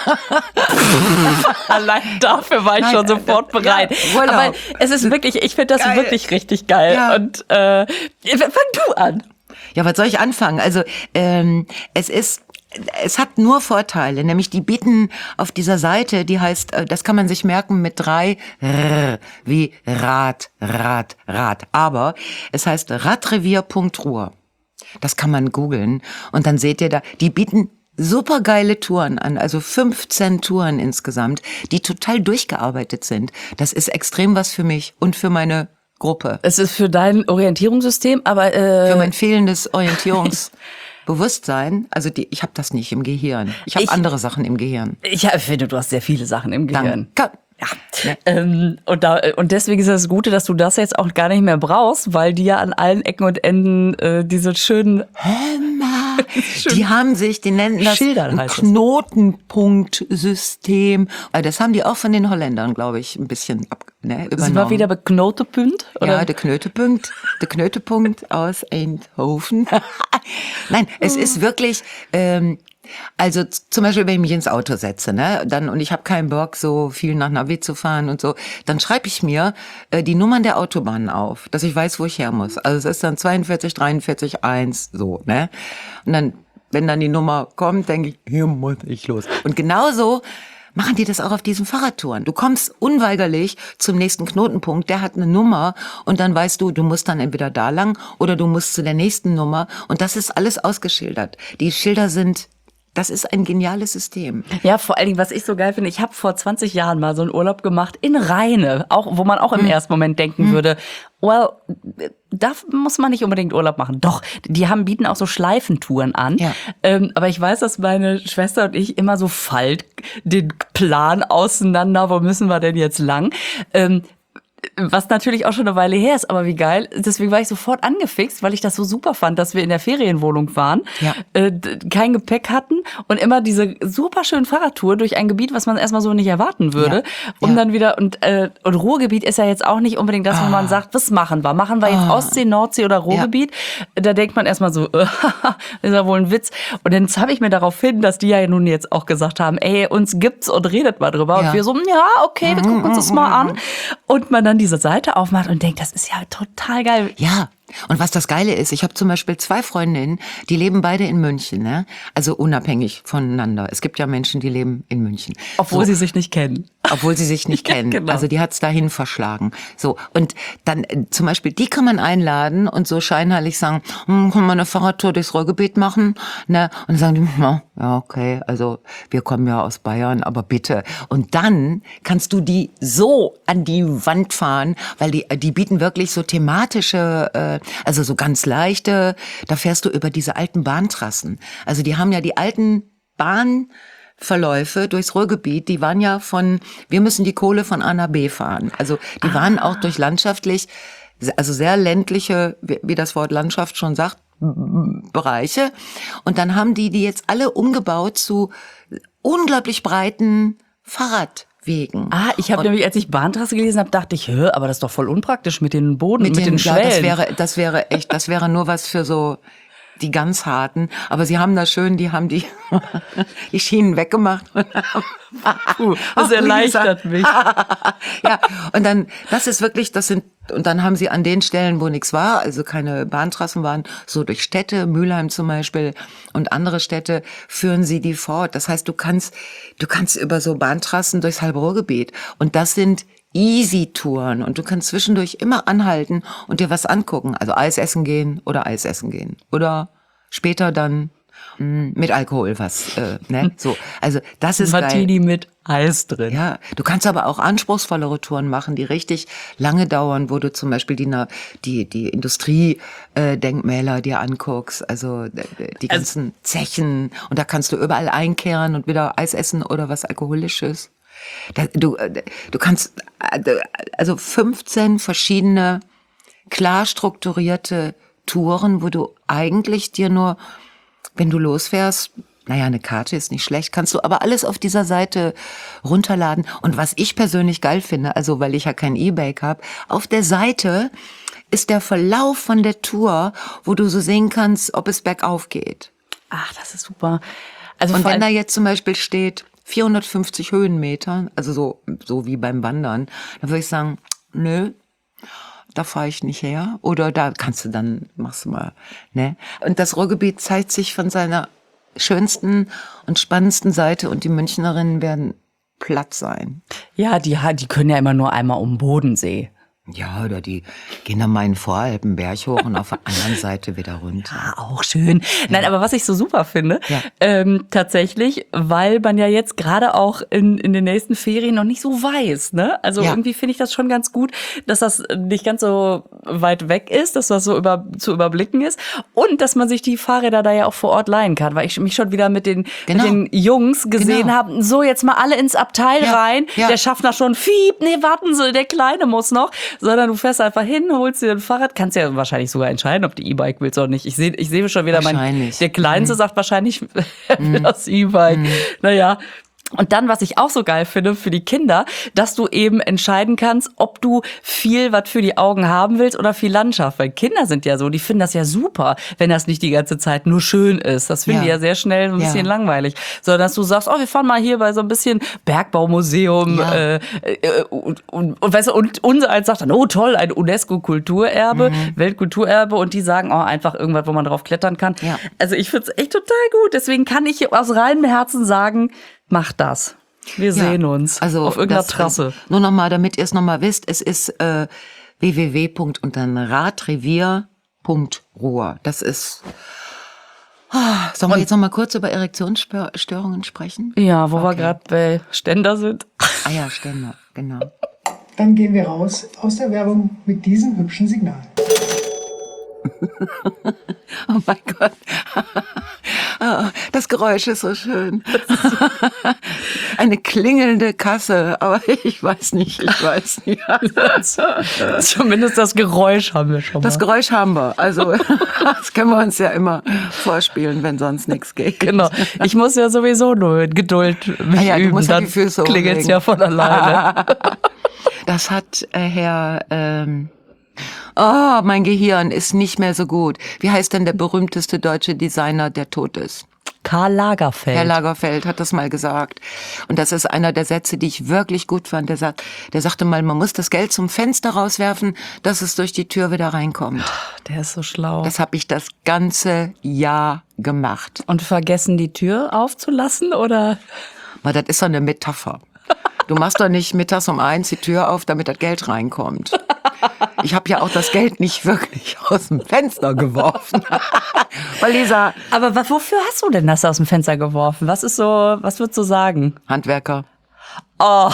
Allein dafür war ich Nein, schon äh, sofort ja, bereit. Urlaub. Aber es ist wirklich, ich finde das Geil. wirklich richtig geil. Ja. Und äh, fang du an. Ja, was soll ich anfangen? Also ähm, es ist, es hat nur Vorteile, nämlich die bieten auf dieser Seite, die heißt, äh, das kann man sich merken mit drei R, wie Rad, Rad, Rad. Aber es heißt radrevier Punkt ruhr. Das kann man googeln und dann seht ihr da, die bieten supergeile Touren an, also fünfzehn Touren insgesamt, die total durchgearbeitet sind. Das ist extrem was für mich und für meine Gruppe. Es ist für dein Orientierungssystem, aber äh, Für mein fehlendes Orientierungsbewusstsein, also die, ich habe das nicht im Gehirn. Ich habe Ich- andere Sachen im Gehirn. ich finde, du hast sehr viele Sachen im Gehirn. Danke. Ja. Ähm, und, da, und deswegen ist das Gute, dass du das jetzt auch gar nicht mehr brauchst, weil die ja an allen Ecken und Enden äh, diese schönen Die haben sich, die nennen das Schildern ein heißt es. Knotenpunktsystem. Äh, Das haben die auch von den Holländern, glaube ich, ein bisschen ab, ne, übernommen. sind wir wieder bei Knotepunt? Oder? Ja, der Knotepunkt, der Knotepunkt aus Eindhoven. Nein, es ist wirklich, ähm, also z- zum Beispiel, wenn ich mich ins Auto setze, ne, dann und ich habe keinen Bock, so viel nach Navi zu fahren und so, dann schreibe ich mir äh, die Nummern der Autobahnen auf, dass ich weiß, wo ich her muss. Also es ist dann zweiundvierzig, dreiundvierzig, eins, so, ne. Und dann, wenn dann die Nummer kommt, denke ich, hier muss ich los. Und genauso machen die das auch auf diesen Fahrradtouren. Du kommst unweigerlich zum nächsten Knotenpunkt, der hat eine Nummer und dann weißt du, du musst dann entweder da lang oder du musst zu der nächsten Nummer und das ist alles ausgeschildert. Die Schilder sind, das ist ein geniales System. Ja, vor allen Dingen, was ich so geil finde, ich habe vor zwanzig Jahren mal so einen Urlaub gemacht in Rheine, auch wo man auch im ersten Moment denken würde, well, da muss man nicht unbedingt Urlaub machen. Doch, die haben bieten auch so Schleifentouren an. Ja. Ähm, aber ich weiß, dass meine Schwester und ich immer so fallt den Plan auseinander, wo müssen wir denn jetzt lang? Ähm, Was natürlich auch schon eine Weile her ist, aber wie geil. Deswegen war ich sofort angefixt, weil ich das so super fand, dass wir in der Ferienwohnung waren, Ja. äh, kein Gepäck hatten und immer diese super schöne Fahrradtour durch ein Gebiet, was man erstmal so nicht erwarten würde. Ja. Um Ja. dann wieder, und, äh, und Ruhrgebiet ist ja jetzt auch nicht unbedingt das, wo man sagt, was machen wir? Machen wir jetzt Ah. Ostsee, Nordsee oder Ruhrgebiet? Da denkt man erstmal so, äh, ist ja wohl ein Witz. Und dann habe ich mir darauf hin, dass die ja nun jetzt auch gesagt haben, ey, uns gibt's und redet mal drüber. Ja. Und wir so, ja, okay, wir gucken uns das mal an. Und man dann diese Seite aufmacht und denkt, das ist ja total geil. Ja. Und was das Geile ist, ich habe zum Beispiel zwei Freundinnen, die leben beide in München, ne? Also unabhängig voneinander. Es gibt ja Menschen, die leben in München. Obwohl so. sie sich nicht kennen. Obwohl sie sich nicht Ja, kennen. genau. Also die hat's dahin verschlagen. So, und dann äh, zum Beispiel, die kann man einladen und so scheinheilig sagen, hm, können wir eine Fahrradtour durchs Ruhrgebiet machen? Ne? Und dann sagen die, ja, ja, okay, also wir kommen ja aus Bayern, aber bitte. Und dann kannst du die so an die Wand fahren, weil die, die bieten wirklich so thematische, äh, also so ganz leichte, da fährst du über diese alten Bahntrassen. Also die haben ja die alten Bahn Verläufe durchs Ruhrgebiet, die waren ja von, wir müssen die Kohle von A nach B fahren. Also die ah. waren auch durch landschaftlich, also sehr ländliche, wie, wie das Wort Landschaft schon sagt, Bereiche. Und dann haben die die jetzt alle umgebaut zu unglaublich breiten Fahrradwegen. Ah, ich habe nämlich, als ich Bahntrasse gelesen habe, dachte ich, hä, aber das ist doch voll unpraktisch mit den Boden, mit, mit den, den Schwellen. Ja, das wäre, das wäre echt, das wäre nur was für so die ganz harten, aber sie haben da schön, die haben die, die Schienen weggemacht. Puh, das erleichtert mich. Ja, und dann, das ist wirklich, das sind, und dann haben sie an den Stellen, wo nichts war, also keine Bahntrassen waren, so durch Städte, Mülheim zum Beispiel und andere Städte, führen sie die fort. Das heißt, du kannst, du kannst über so Bahntrassen durchs halbe Ruhrgebiet, und das sind Easy-Touren, und du kannst zwischendurch immer anhalten und dir was angucken. Also Eis essen gehen oder Eis essen gehen. Oder später dann mh, mit Alkohol was. Äh, ne? So, also das ist Martini geil. mit Eis drin. Ja, du kannst aber auch anspruchsvollere Touren machen, die richtig lange dauern, wo du zum Beispiel die, die, die Industriedenkmäler dir anguckst, also die ganzen also, Zechen. Und da kannst du überall einkehren und wieder Eis essen oder was Alkoholisches. Du, du kannst also fünfzehn verschiedene, klar strukturierte Touren, wo du eigentlich dir nur, wenn du losfährst, naja, eine Karte ist nicht schlecht, kannst du aber alles auf dieser Seite runterladen. Und was ich persönlich geil finde, also weil ich ja kein E-Bike habe, auf der Seite ist der Verlauf von der Tour, wo du so sehen kannst, ob es bergauf geht. Ach, das ist super. Also und wenn da jetzt zum Beispiel steht, vierhundertfünfzig Höhenmeter, also so, so wie beim Wandern, dann würde ich sagen, nö, da fahre ich nicht her. Oder da kannst du dann, machst du mal, ne? Und das Ruhrgebiet zeigt sich von seiner schönsten und spannendsten Seite, und die Münchnerinnen werden platt sein. Ja, die, die können ja immer nur einmal um Bodensee. Ja, oder die gehen dann mal in den Voralpenberg hoch und auf der anderen Seite wieder runter. Ja, auch schön. Nein, aber was ich so super finde, Ja. ähm, tatsächlich, weil man ja jetzt gerade auch in, in den nächsten Ferien noch nicht so weiß, ne? Also Ja. irgendwie finde ich das schon ganz gut, dass das nicht ganz so weit weg ist, dass das so über, zu überblicken ist, und dass man sich die Fahrräder da ja auch vor Ort leihen kann, weil ich mich schon wieder mit den, Genau. mit den Jungs gesehen Genau. habe, so jetzt mal alle ins Abteil Ja. rein, Ja. der Schaffner schon, fiep, nee, warten Sie, der Kleine muss noch, sondern du fährst einfach hin, holst dir ein Fahrrad, kannst ja wahrscheinlich sogar entscheiden, ob du E-Bike willst oder nicht. Ich sehe ich sehe schon wieder, mein, Wahrscheinlich. der Kleinste Mhm. sagt wahrscheinlich, er will das E-Bike. Mhm. Naja. Und dann, was ich auch so geil finde für die Kinder, dass du eben entscheiden kannst, ob du viel was für die Augen haben willst oder viel Landschaft. Weil Kinder sind ja so, die finden das ja super, wenn das nicht die ganze Zeit nur schön ist. Das finden Ja. die ja sehr schnell ein Ja. bisschen langweilig. Sondern dass du sagst, oh, wir fahren mal hier bei so ein bisschen Bergbaumuseum. Ja. Äh, äh, und, und, und, weißt du, und unser eins sagt dann, oh toll, ein UNESCO-Kulturerbe, Mhm. Weltkulturerbe. Und die sagen, oh, einfach irgendwas, wo man drauf klettern kann. Ja. Also ich find's echt total gut. Deswegen kann ich aus reinem Herzen sagen, mach das. Wir Ja, sehen uns also auf irgendeiner das, Trasse. Nur noch mal, damit ihr es noch mal wisst, es ist äh, w w w und dann radrevier Punkt ruhr. Das ist. Ah, sollen wir jetzt noch mal kurz über Erektionsstörungen sprechen? Ja, wo wir Okay. gerade bei Ständer sind. Ah ja, Ständer, genau. Dann gehen wir raus aus der Werbung mit diesem hübschen Signal. Oh mein Gott. Ah, das Geräusch ist so schön. Eine klingelnde Kasse, aber ich weiß nicht, ich weiß nicht. Zumindest das Geräusch haben wir schon mal. Das Geräusch haben wir. Also das können wir uns ja immer vorspielen, wenn sonst nichts geht. Genau. Ich muss ja sowieso nur in Geduld mich Ah ja, du üben, musst ja dann die Füße klingelt's hochlegen. ja von alleine. Das hat äh, Herr... Ähm, oh, mein Gehirn ist nicht mehr so gut. Wie heißt denn der berühmteste deutsche Designer, der tot ist? Karl Lagerfeld. Herr Lagerfeld hat das mal gesagt. Und das ist einer der Sätze, die ich wirklich gut fand. Der sagt, der sagte mal, man muss das Geld zum Fenster rauswerfen, dass es durch die Tür wieder reinkommt. Der ist so schlau. Das habe ich das ganze Jahr gemacht. Und vergessen, die Tür aufzulassen, oder? Weil das ist so eine Metapher. Du machst doch nicht mittags um eins die Tür auf, damit das Geld reinkommt. Ich habe ja auch das Geld nicht wirklich aus dem Fenster geworfen. Weil Lisa, Aber wa- wofür hast du denn das aus dem Fenster geworfen? Was ist so, was würdest du sagen? Handwerker. Oh,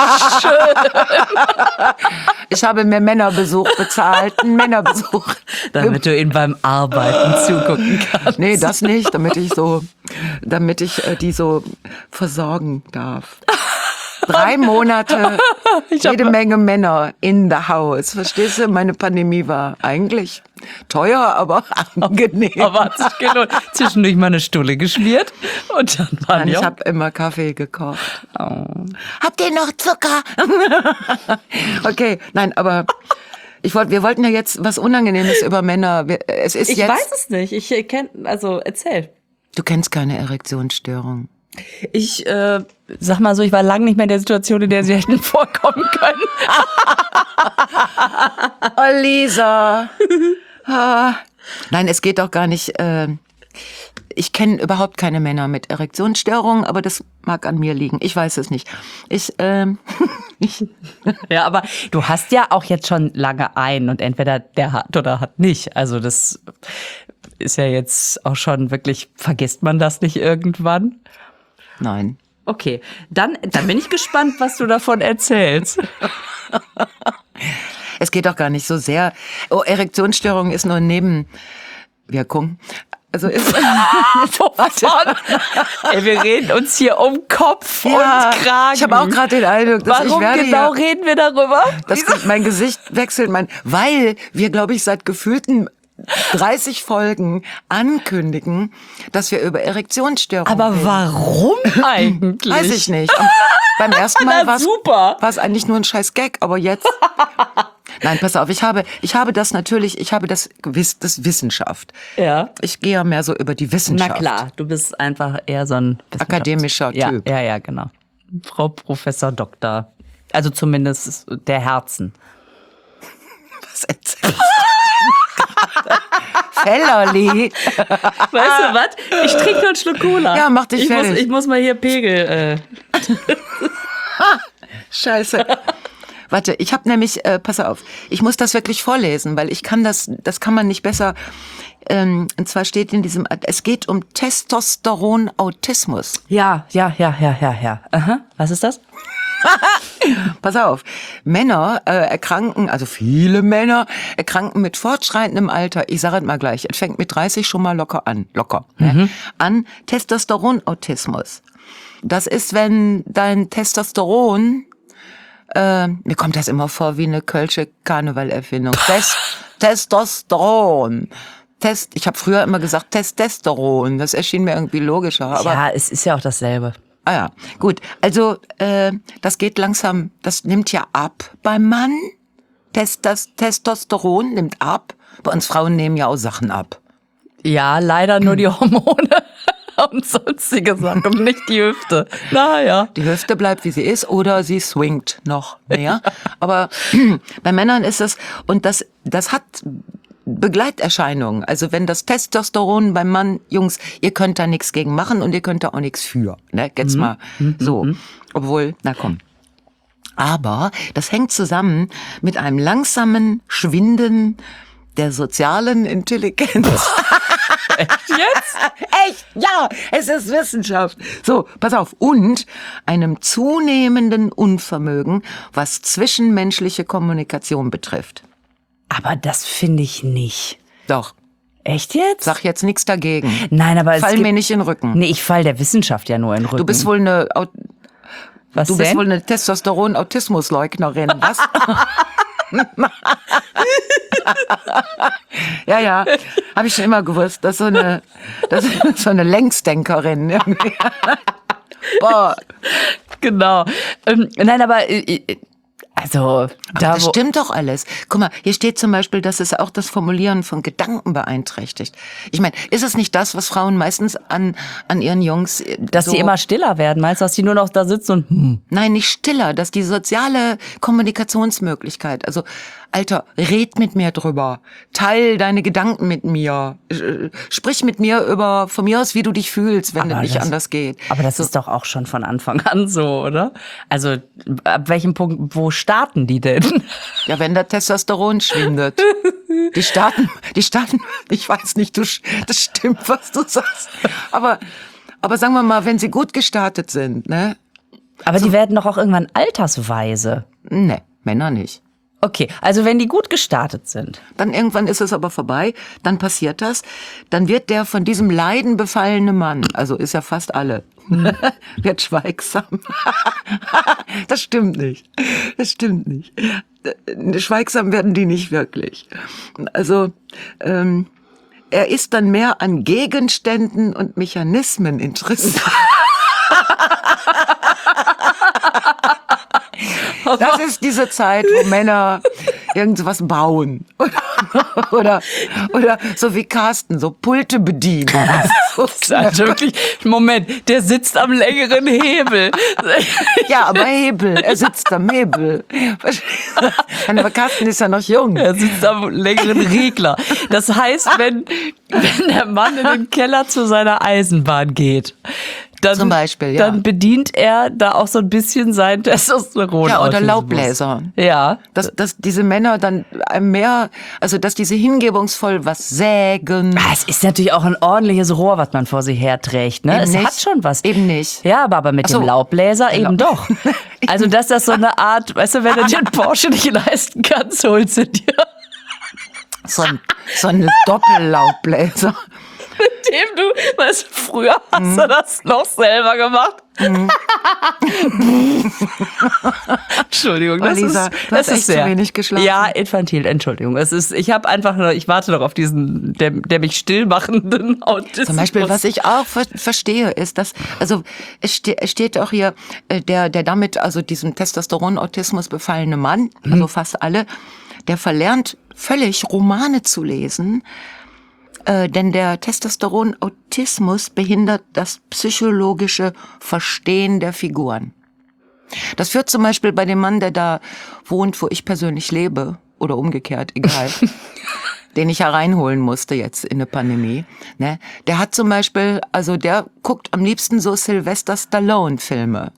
Ich habe mir Männerbesuch bezahlt, einen Männerbesuch. damit du ihnen beim Arbeiten zugucken kannst. Nee, das nicht, damit ich so, damit ich äh, die so versorgen darf. Drei Monate, jede Menge Männer in the house. Verstehst du? Meine Pandemie war eigentlich teuer, aber angenehm. Aber hat sich gelohnt. Zwischendurch mal eine Stulle geschmiert und dann waren Nein, die ich auch- habe immer Kaffee gekocht. Habt ihr noch Zucker? Okay, nein, aber ich wollte, wir wollten ja jetzt was Unangenehmes über Männer. Wir- Es ist Ich jetzt. weiß es nicht. Ich kenne, also erzähl. Du kennst keine Erektionsstörung. Ich äh, sag mal so, ich war lange nicht mehr in der Situation, in der sie hätten vorkommen können. Oh, Lisa. Ah. Nein, es geht doch gar nicht. Äh, ich kenne überhaupt keine Männer mit Erektionsstörungen, aber das mag an mir liegen. Ich weiß es nicht. Ich, ähm, ich Ja, aber du hast ja auch jetzt schon lange einen und entweder der hat oder hat nicht. Also das ist ja jetzt auch schon wirklich, vergisst man das nicht irgendwann? nein. Okay, dann, dann bin ich gespannt, was du davon erzählst. Es geht doch gar nicht so sehr. Oh, Erektionsstörung ist nur eine Nebenwirkung. Also ist Wovon? Ey, wir reden uns hier um Kopf Ja, und Kragen. ich habe auch gerade den Eindruck, dass Warum ich werde genau hier, reden wir darüber? dass mein Gesicht wechselt, mein, weil wir, glaube ich, seit gefühlten dreißig Folgen ankündigen, dass wir über Erektionsstörungen Aber reden. warum eigentlich? Weiß ich nicht. Und beim ersten Mal Na, war super. es eigentlich nur ein scheiß Gag, aber jetzt... Nein, pass auf, ich habe, ich habe das natürlich, ich habe das gewiss, das Wissenschaft. Ja. Ich gehe ja mehr so über die Na Wissenschaft. klar, du bist einfach eher so ein Wissenschafts- Akademischer ja, Typ. Ja, ja, genau. Frau Professor Doktor. Also zumindest der Herzen. Was erzählst du denn? Fellerli. Weißt du was? Ich trinke noch einen Schluck Cola. Ja, mach dich ich fertig. Muss, ich muss mal hier Pegel. Äh. Scheiße. Warte, ich habe nämlich, äh, pass auf, ich muss das wirklich vorlesen, weil ich kann das, das kann man nicht besser. Ähm, und zwar steht in diesem, es geht um Testosteron-Autismus. Ja, ja, ja, ja, ja, ja. Aha. Was ist das? Pass auf, Männer äh, erkranken, also viele Männer erkranken mit fortschreitendem Alter, ich sage es mal gleich, es fängt mit dreißig schon mal locker an, locker, ne, an Testosteron-Autismus. Das ist, wenn dein Testosteron, äh, mir kommt das immer vor wie eine kölsche Karnevalerfindung, Test, Testosteron. Test, ich habe früher immer gesagt Testosteron, das erschien mir irgendwie logischer, aber ja, es ist ja auch dasselbe. Ah ja, gut. Also äh, das geht langsam, das nimmt ja ab beim Mann. Test, das Testosteron nimmt ab. Bei uns Frauen nehmen ja auch Sachen ab. Ja, leider nur die Hormone und sonstige Sachen und nicht die Hüfte. Naja. Die Hüfte bleibt, wie sie ist, oder sie swingt noch mehr. Aber bei Männern ist es, und das, das hat Begleiterscheinungen. Also wenn das Testosteron beim Mann, Jungs, ihr könnt da nichts gegen machen und ihr könnt da auch nichts für. Ne? Jetzt mal so. Obwohl, na komm. Aber das hängt zusammen mit einem langsamen Schwinden der sozialen Intelligenz. Jetzt? Echt? Ja, es ist Wissenschaft. So, pass auf. Und einem zunehmenden Unvermögen, was zwischenmenschliche Kommunikation betrifft. Aber das finde ich nicht. Doch. Echt jetzt? Sag jetzt nichts dagegen. Nein, aber es Fall gibt, mir nicht in den Rücken. Nee, ich fall der Wissenschaft ja nur in den Rücken. Du bist wohl eine, Au- Was du bist denn? wohl eine Testosteron-Autismusleugnerin, was? Ja, ja, habe ich schon immer gewusst. Das ist so eine, das ist so eine Längsdenkerin. irgendwie. Boah. Genau. Ähm, nein, aber äh, also da Das wo, stimmt doch alles. Guck mal, hier steht zum Beispiel, dass es auch das Formulieren von Gedanken beeinträchtigt. Ich meine, ist es nicht das, was Frauen meistens an, an ihren Jungs... äh, dass so, sie immer stiller werden, meinst du, dass die nur noch da sitzen und hm. Nein, nicht stiller, dass die soziale Kommunikationsmöglichkeit, also Alter, red mit mir drüber, teil deine Gedanken mit mir, äh, sprich mit mir über, von mir aus, wie du dich fühlst, wenn es Aber nicht das- anders geht. Aber das ist doch auch schon von Anfang an so, oder? Also ab welchem Punkt, wo starten die denn? Ja, wenn der Testosteron schwindet. Die starten, die starten, ich weiß nicht, du, das stimmt, was du sagst. Aber, aber sagen wir mal, wenn sie gut gestartet sind, ne? Aber die werden doch auch irgendwann altersweise. Ne, Männer nicht. Okay, also wenn die gut gestartet sind. Dann irgendwann ist es aber vorbei, dann passiert das, dann wird der von diesem Leiden befallene Mann, also ist ja fast alle, wird schweigsam. Das stimmt nicht, das stimmt nicht. Schweigsam werden die nicht wirklich. Also ähm, er ist dann mehr an Gegenständen und Mechanismen interessiert. Das ist diese Zeit, wo Männer irgendwas bauen. Oder, oder, oder so wie Carsten, so Pulte bedienen. Also wirklich, Moment, der sitzt am längeren Hebel. Ja, aber Hebel, er sitzt am Hebel. Aber Carsten ist ja noch jung. Er sitzt am längeren Regler. Das heißt, wenn, wenn der Mann in den Keller zu seiner Eisenbahn geht, dann, Zum Beispiel, ja. dann bedient er da auch so ein bisschen sein Testosteron. Ja, oder Laubbläser. Ja. Dass, dass diese Männer dann einem mehr, also dass diese hingebungsvoll was sägen. Ah, es ist natürlich auch ein ordentliches Rohr, was man vor sich herträgt. Ne? Eben Es nicht. hat schon was. Eben nicht. Ja, aber, aber mit Ach so. dem Laubbläser eben doch. Also, dass das so eine Art, weißt du, wenn du dir einen Porsche nicht leisten kannst, holst du dir So ein, so ein Doppellaubbläser. mit dem du, weißt du, früher hast Mhm. du das noch selber gemacht. Entschuldigung, das Oh, Lisa, ist, du das hast ist echt zu sehr, wenig geschlafen. Ja, infantil, Entschuldigung. Es ist, ich habe einfach nur, ich warte noch auf diesen, der, der mich stillmachenden Autismus. Zum Beispiel, was ich auch ver verstehe, ist, dass, also es, ste es steht auch hier, äh, der, der damit, also diesem Testosteron-Autismus befallene Mann, Mhm. also fast alle, der verlernt völlig Romane zu lesen, äh, denn der Testosteron-Autismus behindert das psychologische Verstehen der Figuren. Das führt zum Beispiel bei dem Mann, der da wohnt, wo ich persönlich lebe, oder umgekehrt, egal, den ich hereinholen musste jetzt in der Pandemie, ne? Der hat zum Beispiel, also der guckt am liebsten so Sylvester Stallone-Filme.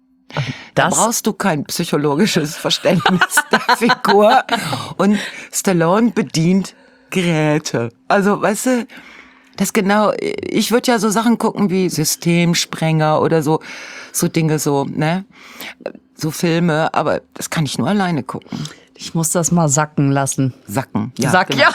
Da Das- brauchst du kein psychologisches Verständnis der Figur. Und Stallone bedient Geräte. Also, weißt du, das genau, ich würde ja so Sachen gucken wie Systemsprenger oder so, so Dinge so, ne? So Filme, aber das kann ich nur alleine gucken. Ich muss das mal sacken lassen. Sacken. Ja, Sack, genau.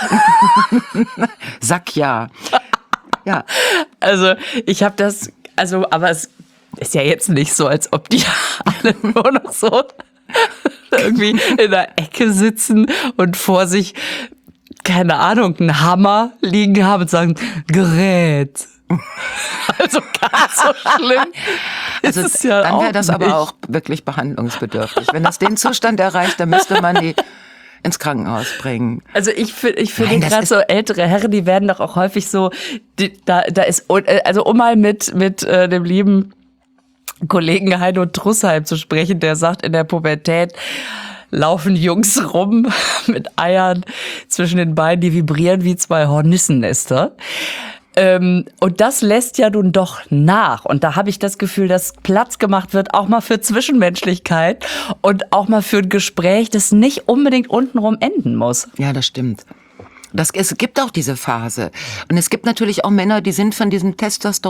ja. Sack, ja. Ja. Also, ich habe das, also, aber es ist ja jetzt nicht so, als ob die alle nur noch so irgendwie in der Ecke sitzen und vor sich, keine Ahnung, einen Hammer liegen haben und sagen, Gerät. Also ganz so schlimm Also ist es ja dann auch wäre das nicht. aber auch wirklich behandlungsbedürftig. Wenn das den Zustand erreicht, dann müsste man die ins Krankenhaus bringen. Also ich finde, ich finde Nein, das gerade ist- so ältere Herren, die werden doch auch häufig so, die, da, da ist, also um mal mit mit äh, dem lieben Kollegen Heino Trussheim zu sprechen, der sagt, in der Pubertät laufen Jungs rum mit Eiern zwischen den Beinen, die vibrieren wie zwei Hornissennester. Ähm, und das lässt ja nun doch nach. Und da habe ich das Gefühl, dass Platz gemacht wird, auch mal für Zwischenmenschlichkeit und auch mal für ein Gespräch, das nicht unbedingt untenrum enden muss. Ja, das stimmt. Das, es gibt auch diese Phase. Und es gibt natürlich auch Männer, die sind von diesem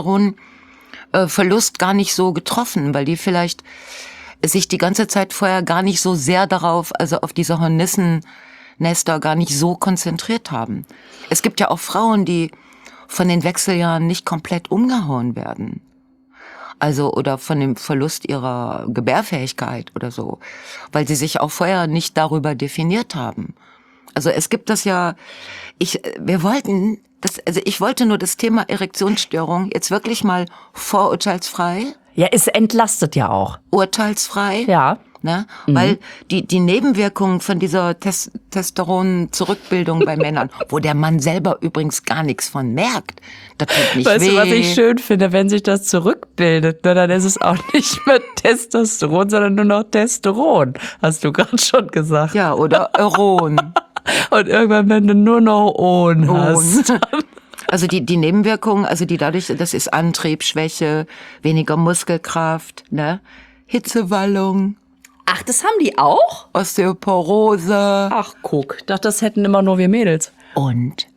Testosteronverlust gar nicht so getroffen, weil die vielleicht sich die ganze Zeit vorher gar nicht so sehr darauf, also auf diese Hornissen Nester gar nicht so konzentriert haben. Es gibt ja auch Frauen, die von den Wechseljahren nicht komplett umgehauen werden. Also, oder von dem Verlust ihrer Gebärfähigkeit oder so. Weil sie sich auch vorher nicht darüber definiert haben. Also es gibt das ja, ich, wir wollten, das, also ich wollte nur das Thema Erektionsstörung jetzt wirklich mal vorurteilsfrei. Ja, es entlastet ja auch. Urteilsfrei. Ja. Ne? Mhm. Weil die, die Nebenwirkungen von dieser Tes- Testosteron-Zurückbildung bei Männern, wo der Mann selber übrigens gar nichts von merkt, das tut nicht weißt weh. Weißt du, was ich schön finde, wenn sich das zurückbildet, ne, dann ist es auch nicht mehr Testosteron, sondern nur noch Testosteron, hast du gerade schon gesagt. Ja, oder Euron. Und irgendwann, wenn du nur noch On hast. Also die, die Nebenwirkungen, also die dadurch, das ist Antriebsschwäche, weniger Muskelkraft, ne? Hitzewallung. Ach, das haben die auch? Osteoporose. Ach, guck, ich dachte, das hätten immer nur wir Mädels. Und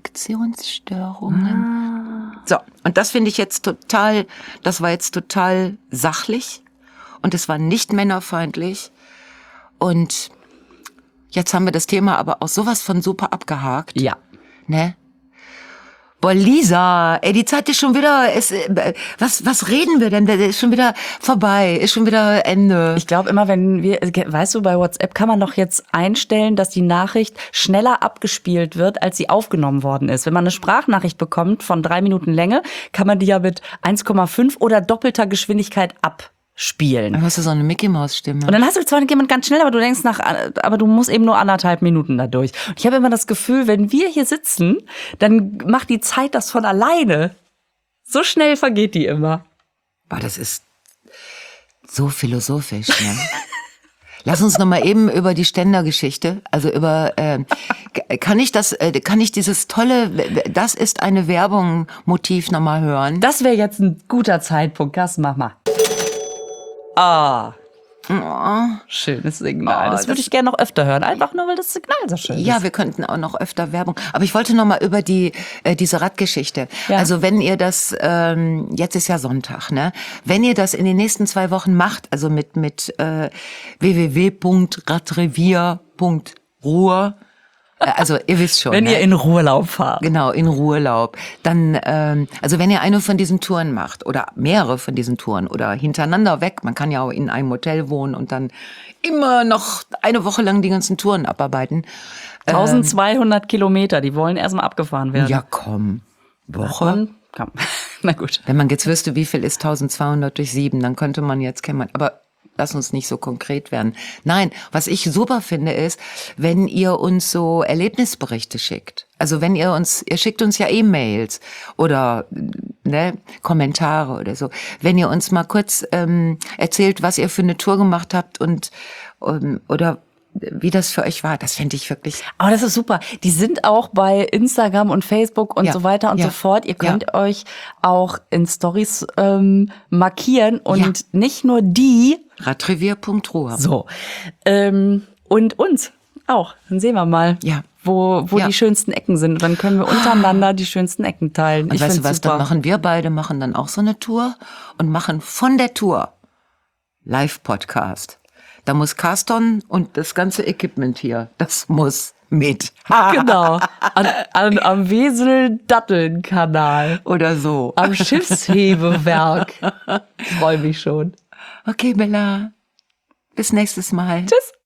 Erektionsstörungen. Ah. So, und das finde ich jetzt total, das war jetzt total sachlich und es war nicht männerfeindlich. Und jetzt haben wir das Thema aber auch sowas von super abgehakt. Ja. Ne? Boah, Lisa, ey, die Zeit ist schon wieder, ist, was, was reden wir denn? Das ist schon wieder vorbei, ist schon wieder Ende. Ich glaube immer, wenn wir, weißt du, bei WhatsApp kann man doch jetzt einstellen, dass die Nachricht schneller abgespielt wird, als sie aufgenommen worden ist. Wenn man eine Sprachnachricht bekommt von drei Minuten Länge, kann man die ja mit eins Komma fünf oder doppelter Geschwindigkeit abspielen. Dann hast du so eine Mickey-Maus-Stimme. Und dann hast du zwar jemand ganz schnell, aber du denkst nach, aber du musst eben nur anderthalb Minuten dadurch. Und ich habe immer das Gefühl, wenn wir hier sitzen, dann macht die Zeit das von alleine. So schnell vergeht die immer. Boah, das ist so philosophisch, ne? Lass uns noch mal eben über die Ständergeschichte, also über, äh, kann ich das, äh, kann ich dieses tolle, das ist eine Werbung Motiv noch mal hören? Das wäre jetzt ein guter Zeitpunkt, das mach mal. Ah, oh, schönes Signal. Oh, das würde ich gerne noch öfter hören, einfach nur, weil das Signal so schön ist. Ja, wir könnten auch noch öfter Werbung. Aber ich wollte noch mal über die äh, diese Radgeschichte. Ja. Also wenn ihr das, ähm, jetzt ist ja Sonntag, ne? Wenn ihr das in den nächsten zwei Wochen macht, also mit mit äh, w w w punkt radrevier punkt ruhr, also ihr wisst schon. Wenn ne? ihr in Ruhrlaub fahrt. Genau, in Ruhrlaub. Dann, ähm, also wenn ihr eine von diesen Touren macht oder mehrere von diesen Touren oder hintereinander weg, man kann ja auch in einem Hotel wohnen und dann immer noch eine Woche lang die ganzen Touren abarbeiten. eintausendzweihundert ähm, Kilometer, die wollen erstmal abgefahren werden. Ja, komm. Woche? Und, komm. Na gut. Wenn man jetzt wüsste, wie viel ist eintausendzweihundert durch sieben, dann könnte man jetzt kennen. Aber lass uns nicht so konkret werden. Nein, was ich super finde ist, wenn ihr uns so Erlebnisberichte schickt. Also wenn ihr uns, ihr schickt uns ja E-Mails oder ne, Kommentare oder so. Wenn ihr uns mal kurz ähm, erzählt, was ihr für eine Tour gemacht habt und um, oder wie das für euch war, das fände ich wirklich. Aber das ist super. Die sind auch bei Instagram und Facebook und ja, so weiter und ja, so fort. Ihr könnt ja. euch auch in Stories ähm, markieren und ja. nicht nur die. radrevier punkt ruhr. So. Ähm, und uns auch. Dann sehen wir mal, ja. wo, wo ja. die schönsten Ecken sind. Und dann können wir untereinander die schönsten Ecken teilen. Und ich weißt du was, super. dann machen wir beide, machen dann auch so eine Tour und machen von der Tour Live-Podcast. Da muss Carston und das ganze Equipment hier, das muss mit. Genau. An, an, am Wesel-Datteln-Kanal. Oder so. Am Schiffshebewerk. Ich freue mich schon. Okay, Bella. Bis nächstes Mal. Tschüss.